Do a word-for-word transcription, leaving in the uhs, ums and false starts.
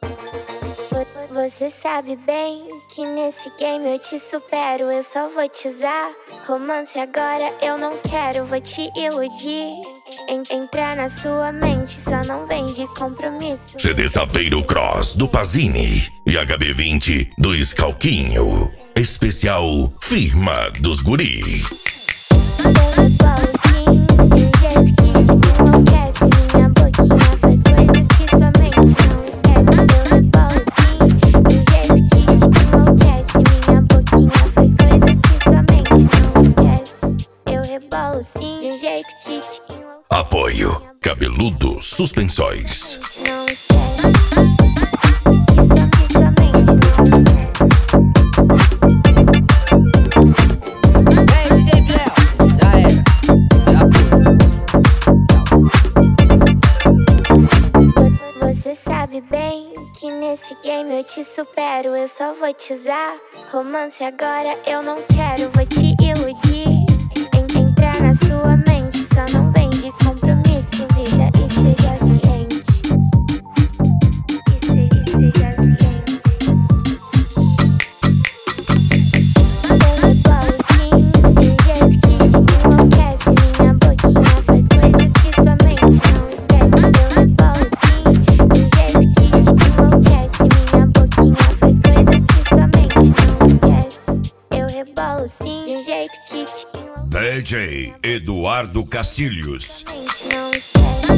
Você sabe bem que nesse game eu te supero, eu só vou te usar. Romance agora eu não quero, vou te iludir. En entrar na sua mente, só não vem de compromisso. C D Saveiro Cross do Pazini e H B vinte do Scalquinho. Especial Firma dos Guri. Eu rebolo sim, de um jeito que te enlouquece. Minha boquinha faz coisas que sua mente não esquece. Eu rebolo sim, de um jeito que te enlouquece. Minha boquinha faz coisas que sua mente não esquece. Eu rebolo sim, de um jeito que te enlouquece. Apoio Cabeludo Suspensóis. Não esquece. Que sua, que sua mente não esquece. Vem, D J Biel, já era, já foi. Você sabe bem que nesse game eu te supero, eu só vou te usar. Romance agora eu não quero, vou te iludir. En entrar na sua mente, só não vem de compromisso, vida, esteja ciente. Esteja ciente. Eu rebolo sim, de um jeito que te enlouquece. Minha boquinha faz coisas que sua mente não esquece. Eu rebolo sim, de um jeito que te enlouquece. Minha boquinha faz coisas que sua mente não esquece. Eu rebolo sim, de um jeito que te enlouquece. D J Eduardo Castilhos. Mente não esquece.